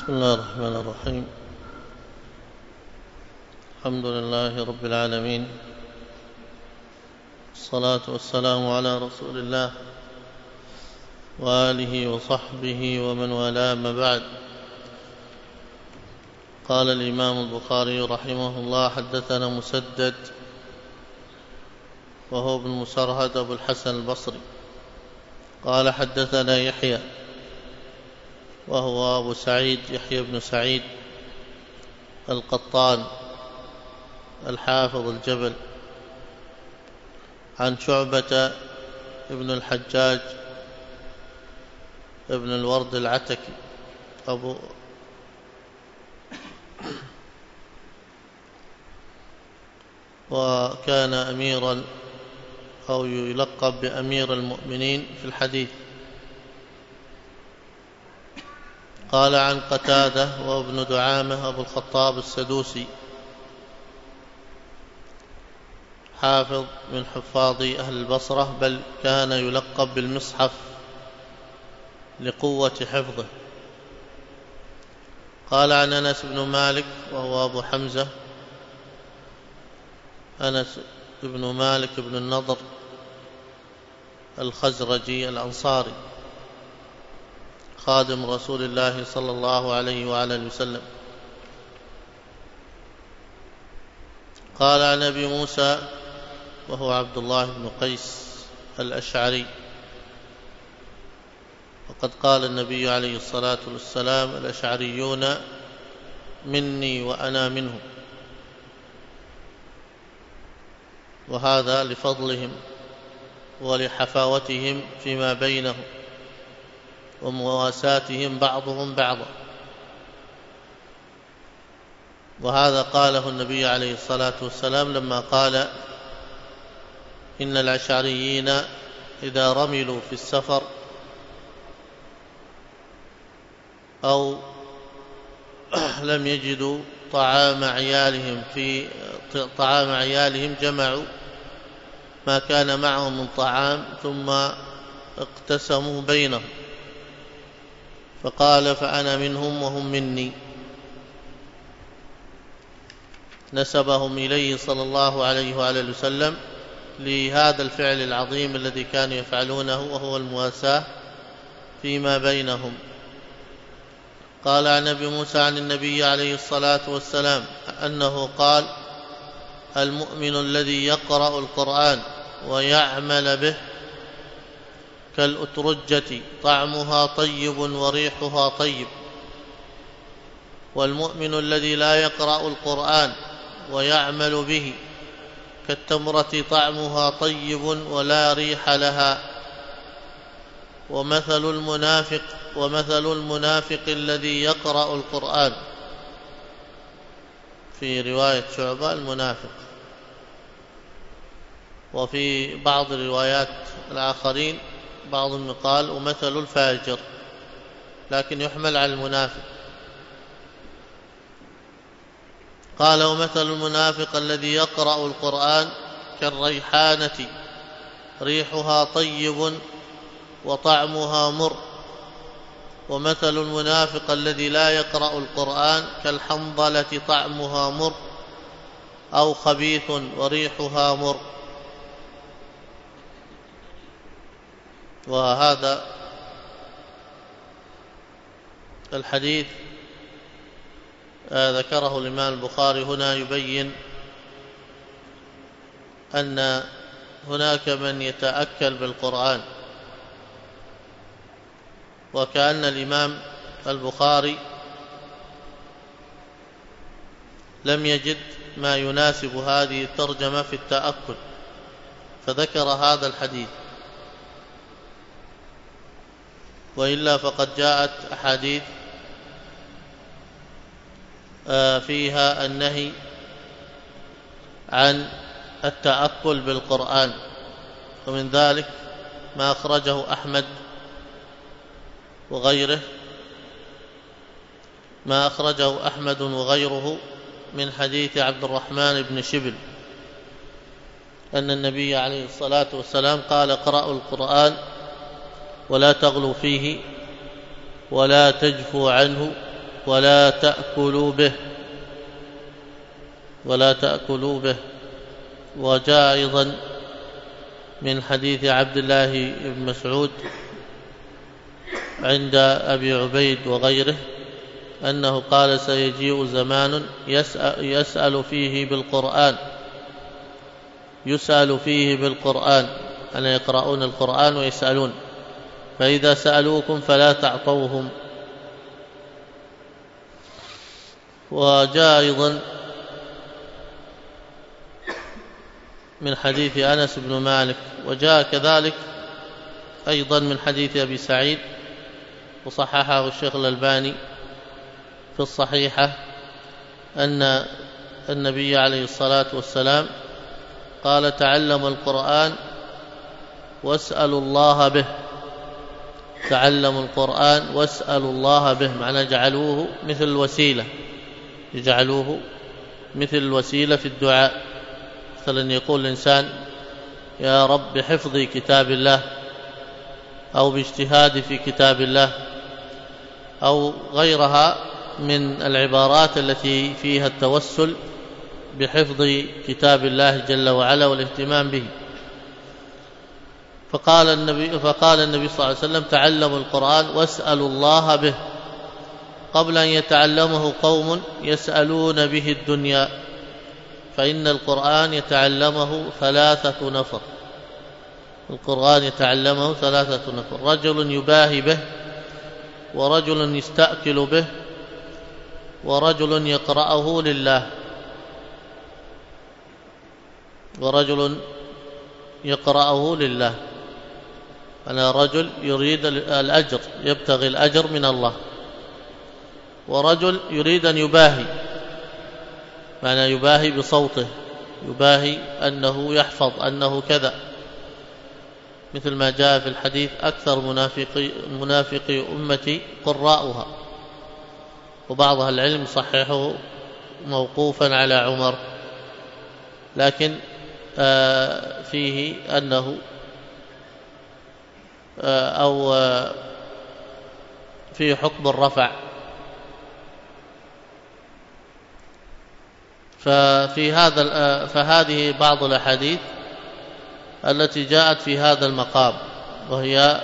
بسم الله الرحمن الرحيم. الحمد لله رب العالمين، الصلاة والسلام على رسول الله وآله وصحبه ومن والاه، ما بعد. قال الإمام البخاري رحمه الله: حدثنا مسدد وهو ابن مسرهد أبو الحسن البصري قال حدثنا يحيى وهو أبو سعيد يحيى بن سعيد القطان الحافظ الجبل، عن شعبة ابن الحجاج ابن الورد العتكي وكان أميرا أو يلقب بأمير المؤمنين في الحديث. قال عن قتادة وابن دعامة أبو الخطاب السدوسي، حافظ من حفاظ أهل البصرة، بل كان يلقب بالمصحف لقوة حفظه. قال عن أنس بن مالك وهو أبو حمزة، أنس بن مالك بن النضر الخزرجي الأنصاري، خادم رسول الله صلى الله عليه وعلى اله وسلم. قال عن أبي موسى وهو عبد الله بن قيس الأشعري، وقد قال النبي عليه الصلاة والسلام: الأشعريون مني وأنا منهم، وهذا لفضلهم ولحفاوتهم فيما بينهم ومواساتهم بعضهم بعضا. وهذا قاله النبي عليه الصلاة والسلام لما قال: إن الأشعريين إذا رملوا في السفر أو لم يجدوا طعام عيالهم جمعوا ما كان معهم من طعام ثم اقتسموا بينهم، فقال: فأنا منهم وهم مني. نسبهم إليه صلى الله عليه وآله وسلم لهذا الفعل العظيم الذي كانوا يفعلونه، وهو المواساة فيما بينهم. قال عن أبي موسى عن النبي عليه الصلاة والسلام أنه قال: المؤمن الذي يقرأ القرآن ويعمل به كالأترجة طعمها طيب وريحها طيب، والمؤمن الذي لا يقرأ القرآن ويعمل به كالتمرة طعمها طيب ولا ريح لها. ومثل المنافق الذي يقرأ القرآن، في رواية شعبة المنافق، وفي بعض روايات الآخرين بعضهم قال: ومثل الفاجر، لكن يحمل على المنافق. قال: ومثل المنافق الذي يقرأ القرآن كالريحانة ريحها طيب وطعمها مر، ومثل المنافق الذي لا يقرأ القرآن كالحنظلة طعمها مر أو خبيث وريحها مر. وهذا الحديث ذكره الإمام البخاري هنا يبين أن هناك من يتأكل بالقرآن، وكأن الإمام البخاري لم يجد ما يناسب هذه الترجمة في التأكل، فذكر هذا الحديث. وإلا فقد جاءت أحاديث فيها النهي عن التأكل بالقرآن، ومن ذلك ما أخرجه أحمد وغيره من حديث عبد الرحمن بن شبل أن النبي عليه الصلاة والسلام قال: اقرأوا القرآن ولا تغلوا فيه ولا تجفوا عنه ولا تأكلوا به، ولا تأكلوا به. وجاء أيضا من حديث عبد الله بن مسعود عند أبي عبيد وغيره أنه قال: سيجيء زمان يسأل فيه بالقرآن، أن يقرؤون القرآن ويسألون، فإذا سألوكم فلا تعطوهم. وجاء أيضا من حديث أنس بن مالك، وجاء كذلك أيضا من حديث أبي سعيد وصححه الشيخ الألباني في الصحيحة أن النبي عليه الصلاة والسلام قال: تعلموا القرآن واسألوا الله به. تعلموا القرآن واسألوا الله به، معنى يجعلوه مثل الوسيلة، يجعلوه مثل الوسيلة في الدعاء. مثلا يقول الإنسان: يا رب بحفظ كتاب الله، أو باجتهادي في كتاب الله، أو غيرها من العبارات التي فيها التوسل بحفظ كتاب الله جل وعلا والاهتمام به. فقال النبي صلى الله عليه وسلم: تعلموا القرآن واسألوا الله به، قبل أن يتعلمه قوم يسألون به الدنيا، فإن القرآن يتعلمه 3 نفر. القرآن يتعلمه 3 نفر: رجل يباهي به، ورجل يستأكل به، ورجل يقرأه لله. ورجل يقرأه لله، أنا رجل يريد الأجر، يبتغي الأجر من الله. ورجل يريد أن يباهي، معنى يباهي بصوته، يباهي أنه يحفظ، أنه كذا، مثل ما جاء في الحديث: أكثر منافقي أمتي قراؤها. وبعض أهل العلم صححه موقوفا على عمر، لكن فيه أنه أو فيه حكم الرفع. فهذه بعض الأحاديث التي جاءت في هذا المقام، وهي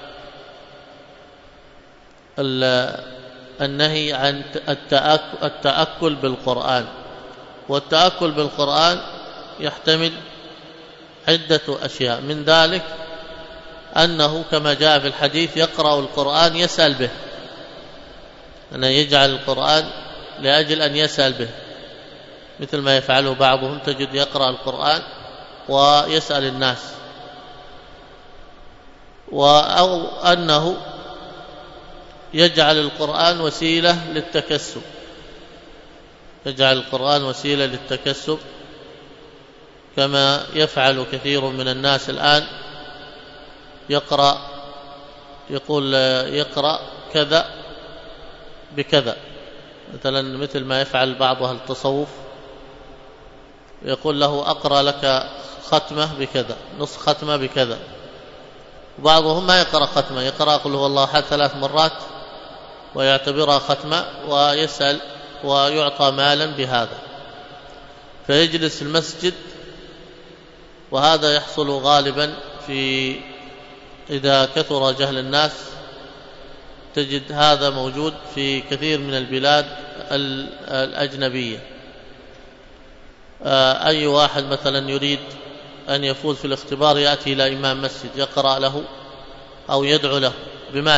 النهي عن التأكل بالقرآن. والتأكل بالقرآن يحتمل عدة أشياء، من ذلك أنه كما جاء في الحديث يقرأ القرآن يسأل به، أنه يجعل القرآن لأجل أن يسأل به، مثل ما يفعله بعضهم، تجد يقرأ القرآن ويسأل الناس. أو أنه يجعل القرآن وسيلة للتكسب، يجعل القرآن وسيلة للتكسب، كما يفعل كثير من الناس الآن، يقول يقرأ كذا بكذا، مثلا مثل ما يفعل بعض أهل التصوف، يقول له: أقرأ لك ختمة بكذا، نصف ختمة بكذا. وبعضهم ما يقرأ ختمة، يقرأ قل هو الله أحد 3 مرات ويعتبرها ختمة، ويسأل ويعطى مالا بهذا، فيجلس في المسجد. وهذا يحصل غالبا إذا كثر جهل الناس، تجد هذا موجود في كثير من البلاد الأجنبية. أي واحد مثلا يريد أن يفوز في الاختبار يأتي إلى إمام مسجد يقرأ له أو يدعو له بمال.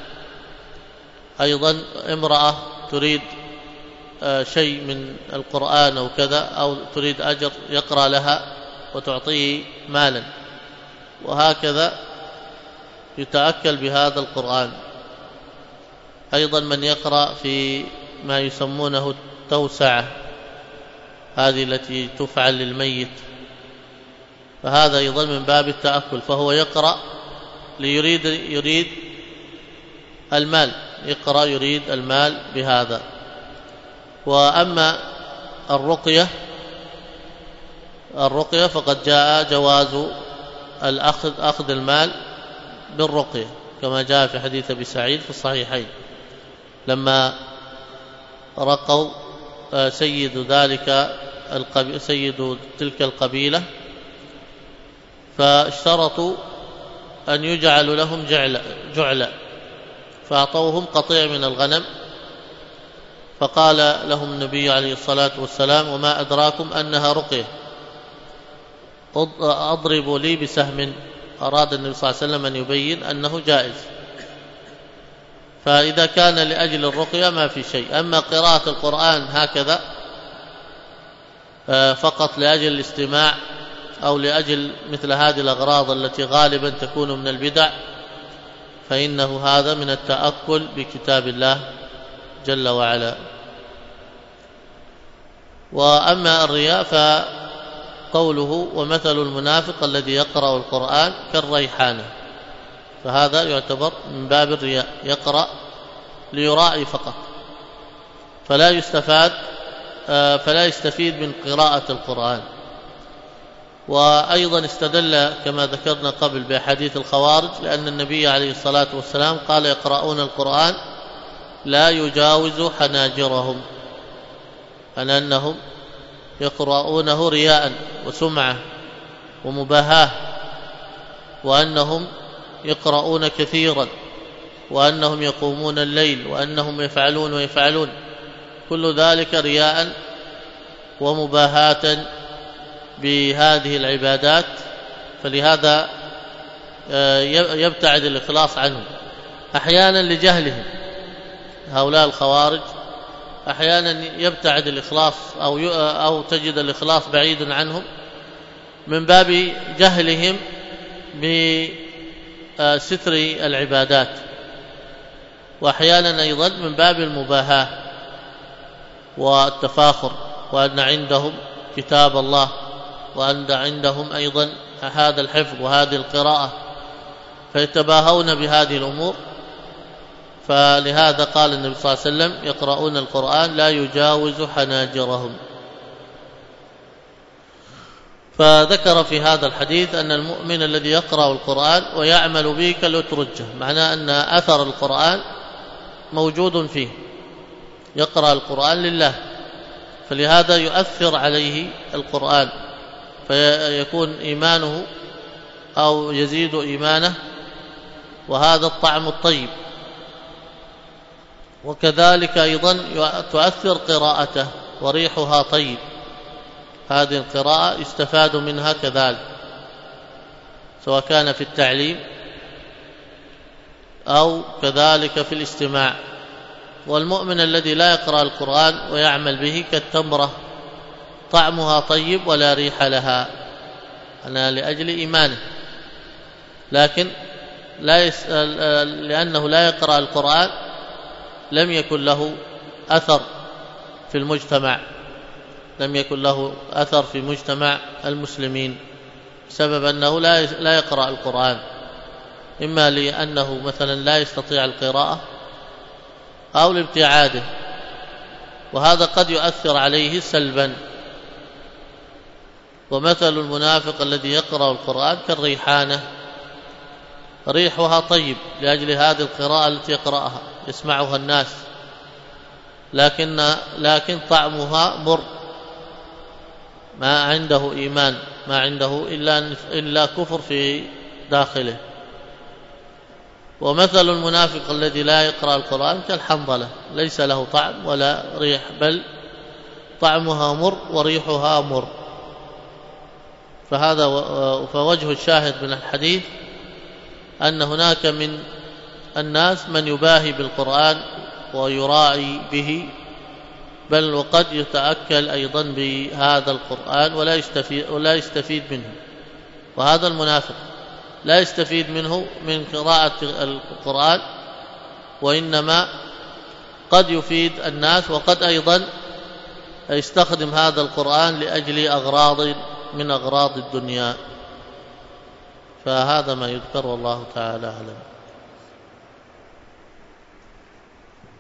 أيضا امرأة تريد شيء من القرآن أو كذا، أو تريد أجر، يقرأ لها وتعطيه مالا، وهكذا يتأكل بهذا القرآن. أيضا من يقرأ في ما يسمونه التوسعة، هذه التي تفعل للميت، فهذا أيضا من باب التأكل، فهو يقرأ يريد المال، يقرأ يريد المال بهذا. وأما الرقية فقد جاء جواز أخذ المال بالرقية، كما جاء في حديث أبي سعيد في الصحيحين، لما رقوا سيد تلك القبيلة، فاشترطوا أن يجعل لهم جعلا، فأعطوهم قطيع من الغنم، فقال لهم النبي عليه الصلاة والسلام: وما أدراكم أنها رقية، أضربوا لي بسهم. أراد النبي صلى الله عليه وسلم أن يبين أنه جائز، فإذا كان لأجل الرقية ما في شيء. أما قراءة القرآن هكذا فقط لأجل الاستماع أو لأجل مثل هذه الأغراض التي غالبا تكون من البدع، فإنه هذا من التأكل بكتاب الله جل وعلا. وأما الرياء فقوله: ومثل المنافق الذي يقرأ القرآن كالريحانة، فهذا يعتبر من باب الرياء، يقرأ ليراعي فقط، فلا يستفيد من قراءة القرآن. وأيضا استدل كما ذكرنا قبل بحديث الخوارج، لأن النبي عليه الصلاة والسلام قال: يقرؤون القرآن لا يجاوز حناجرهم، أنهم يقرؤونه رياء وسمعة ومباهاة، وأنهم يقرؤون كثيرا، وأنهم يقومون الليل، وأنهم يفعلون كل ذلك رياء ومباهاة بهذه العبادات، فلهذا يبتعد الإخلاص عنهم أحيانا لجهلهم. هؤلاء الخوارج أحيانا يبتعد الإخلاص أو تجد الإخلاص بعيد عنهم من باب جهلهم بستر العبادات، وأحيانا أيضا من باب المباهاة والتفاخر، وأن عندهم كتاب الله، وأن عندهم أيضا هذا الحفظ وهذه القراءة، فيتباهون بهذه الأمور. فلهذا قال النبي صلى الله عليه وسلم: يقرؤون القرآن لا يجاوز حناجرهم. فذكر في هذا الحديث أن المؤمن الذي يقرأ القرآن ويعمل به كالأترجة، معناه أن أثر القرآن موجود فيه، يقرأ القرآن لله، فلهذا يؤثر عليه القرآن، فيكون إيمانه أو يزيد إيمانه، وهذا الطعم الطيب. وكذلك أيضا تؤثر قراءته وريحها طيب، هذه القراءة يستفاد منها كذلك، سواء كان في التعليم أو كذلك في الاستماع. والمؤمن الذي لا يقرأ القرآن ويعمل به كالتمرة، طعمها طيب ولا ريح لها، أنا لأجل إيمانه، لكن لأنه لا يقرأ القرآن لم يكن له أثر في المجتمع، لم يكن له أثر في مجتمع المسلمين، بسبب أنه لا يقرأ القرآن، إما لأنه مثلا لا يستطيع القراءة أو لابتعاده، وهذا قد يؤثر عليه سلبا. ومثل المنافق الذي يقرأ القرآن كالريحانة، ريحها طيب لأجل هذه القراءة التي يقرأها يسمعها الناس، لكن طعمها مر، ما عنده إيمان، ما عنده إلا كفر في داخله. ومثل المنافق الذي لا يقرأ القرآن كالحنظلة، ليس له طعم ولا ريح، بل طعمها مر وريحها مر. فوجه الشاهد من الحديث أن هناك من الناس من يباهي بالقرآن ويراعي به، بل وقد يتأكل أيضا بهذا القرآن ولا يستفيد منه، وهذا المنافق لا يستفيد منه من قراءة القرآن، وإنما قد يفيد الناس، وقد أيضا يستخدم هذا القرآن لأجل أغراض من أغراض الدنيا. فهذا ما يذكر، والله تعالى أعلم.